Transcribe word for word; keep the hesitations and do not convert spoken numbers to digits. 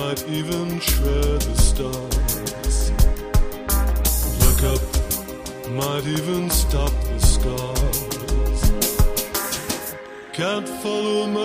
might even shred the stars. Look up, might even stop the scars. Can't follow my